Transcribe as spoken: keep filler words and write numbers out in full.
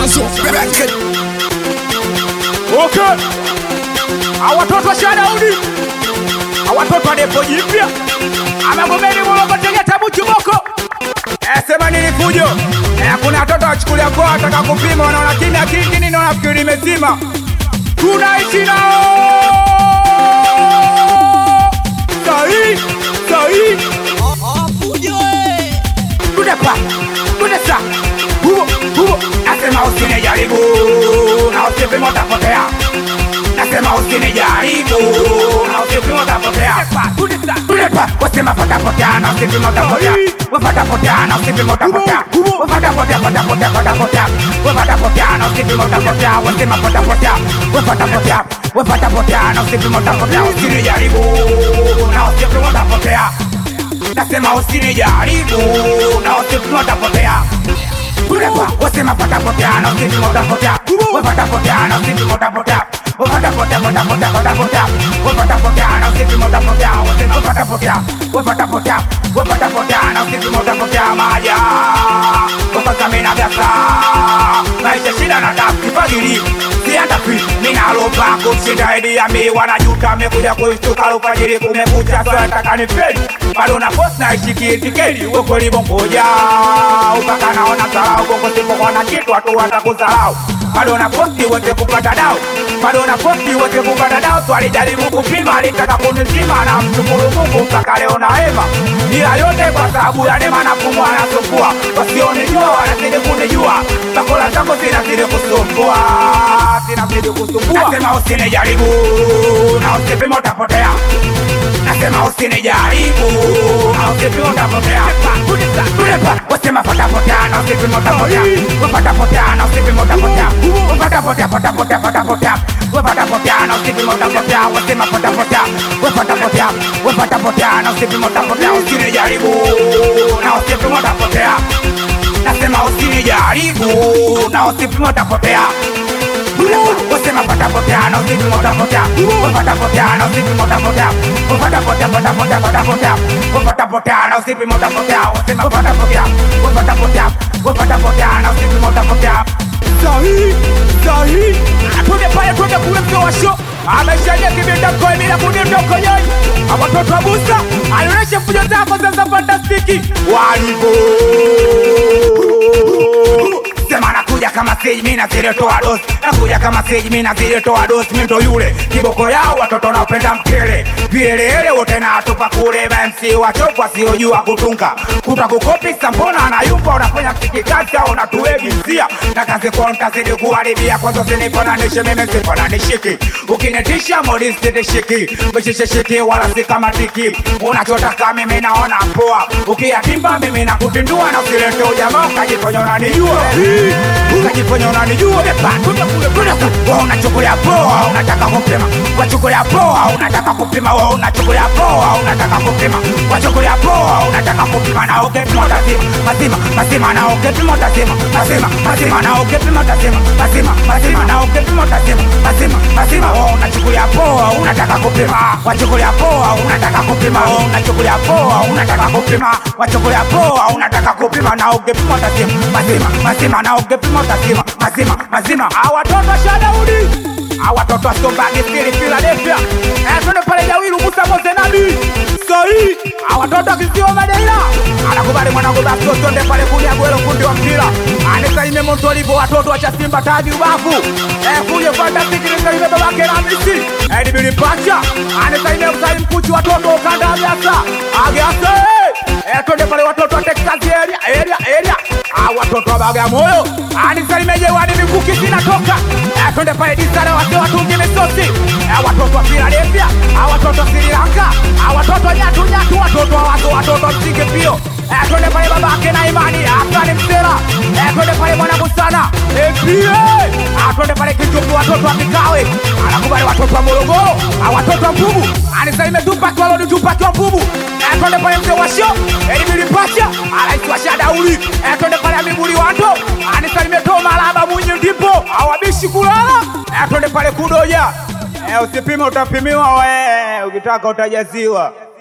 Mwanzo record. Okay. Awatoto wa Shadaudi. Awatoto wa Depo Jipya. Amagomeni Mulongo Tegeta Buchuboko. Eh, sema nini fujo? Eh, kuna watoto wachukulia kwa wataka kupima wanaona kimya kingi nini wanafikiri imezima. Tunaishi nao. Sahi, sahi. Oh, fujo eh. Tudepa, tudesa. Huo, huo. Nasema usinijaribu. Na usipima utapotea. Nasema usinijaribu. Na usipima utapotea. Tudesa, tudepa. Wasema patapotea. Na usipima utapotea. Wapatapotea. Na usipima utapotea. Wapatapotea, patapotea, patapotea. Wapatapotea. Na usipima utapotea. Wasema patapotea. Wapatapotea. Wapatapotea. Na usipima utapotea. Usinijaribu. Na usipima utapotea. Nasema usinijaribu. Na usipima utapotea. Ulepa, wasema patapotea. Na usipima utapotea. Wapatapotea. Na usipima utapotea. Wapatapotea, patapotea, patapotea. Wapatapotea. Na usipima utapotea. Wasema patapotea. Wapatapotea. Wapatapotea. Na usipima utapotea. Maja wapaka mina gasa. Maisha shida na tafi fagili. Sianda fi mina lopa kumshinda hedi ya mi. Wanajuta mekuja kuistuka lupajiri kumekucha. Soya taka ni fedi bado na post na ishiki etikedi. Weko libo mkoja upaka naona sarau. Weko sipo kwa na kitu watu watakusarau. Bado na posti wote kupata dao. Bado na posti wote kupata dao. Swali jaribu kupima alitaka kunizima. Na mshukuru Mungu mpaka leo na hema. Ila yote kwa sababu ya nema na kumwa na sopua. Wasionijua wanazidi kunijua. Takola zangu zinazidi kusumbua. Zinazidi kusumbua. Nasema usinijaribu. Na usipima utapotea. Nasema usinijaribu. Na usipima utapotea. Tulepa, wasema patapotea. Na usipima utapotea. Wapatapotea. Na usipima utapotea. Wapatapotea, patapotea, patapotea. Wapatapotea. Na usipima utapotea. Wasema patapotea. Wapatapotea. Wapatapotea. Na usipima utapotea. Usinijaribu. Na usipima utapotea. Nasema usinijaribu. Na usipima utapotea. Wasema patapotea. Na usipima utapotea. Wapatapotea. Na usipima utapotea. Wapatapotea, patapotea, patapotea. Wapatapotea. Na usipima utapotea. Wasema patapotea. Wapatapotea. Wapatapotea. Na usipima utapotea. Sahi, sahi. Tude pale tude kule mto wa show. Ameshaje kibinda koi bila kudinda konyoi. Watoto wa Busa alionyesha fujo zako sasa fantastiki. Walipo sema nakuja kama stage mimi na zile toa dosi. Nakuja kama stage mimi na zile toa dosi. Mimi ndo yule kiboko yao watoto naopenda mkele. Vielele wote na atupa kule M C wachokwa siojua kutunga. Kutakukopi mbona anayumba unafanya kikikazi au unatuegizia. Na kazi kwa mtazidi kuharibia kwanza sinifananishe mimi sifananishiki. Ukinitisha modesti nishiki. Mshishe shiki wala si kama tiki. Unachotaka mimi naona poa. Ukiyatimba mimi nakutindua na usilete ujamaa ukajifanya unanijua. Ukajifanya unanijua. Wewe unachukulia poa unataka kupima. Wachukulia poa unataka kupima. Wewe unachukulia poa unataka kupima. Wachukulia poa unataka kupima na ukipima utazima. Mazima, mazima na ukipima utazima. Mazima, mazima na ukipima utazima. Mazima, mazima na ukipima utazima. Mazima, mazima wewe unachukulia poa unataka kupima. Wachukulia poa unataka kupima. Wewe unachukulia poa unataka kupima. Wachukulia poa unataka kupima na ukipima utazima. Mazima, mazima na ukipima utazima. Mazima, mazima awatoto Shadaudi. Awatoto wa Stombagi Stili Philadelphia. Eh, twende pale Jawiru Musa Mose Nabi. Sahi, awatoto wa Kisio Madeira. Anakubali mwanangu basi twende pale kulia gwelo kundi wa mpira. Anesa ime moto lipo watoto wa Chasimba Taji Ubavu. Eh, kuje fantastic ni ile babake na Messi. Eh, Dibili Pacha. Anesa ime msai mkuchi watoto ukanda Agasa. Agasa. Eh, twende pale watoto wa Texas area, area, area. Ah, watoto wa Bagamoyo. Anisa imeje wani mikuki zinatoka. Eh, twende pale Disara watu watungi misosi. Eh, watoto wa Philadelphia. Ah, watoto wa Sri Lanka. Ah, watoto wa nyatu nyatu. Watoto wa watu watoto wa msingi pio. Eh, twende pale babake na Imani. Afani Msera. Eh, twende pale mwanangu sana. M P A. Ah, twende pale Kichupu watoto wa Kikawe. Anakubali watoto wa Morogoro. Ah, watoto wa Mbubu. Anisa imetupa kwa lodi tupa kwa Mbubu. Eh, twende pale mzee wa show. Edibili Pacha. Anaitwa wa Shadaudi. Eh, twende pale Amibuli watu. Anisa imetoa malaba munyi ndipo. Awabishi kulala. Eh, twende pale Kudoja. Eh, usipime utapimiwa we. Ukitaka utajaziwa.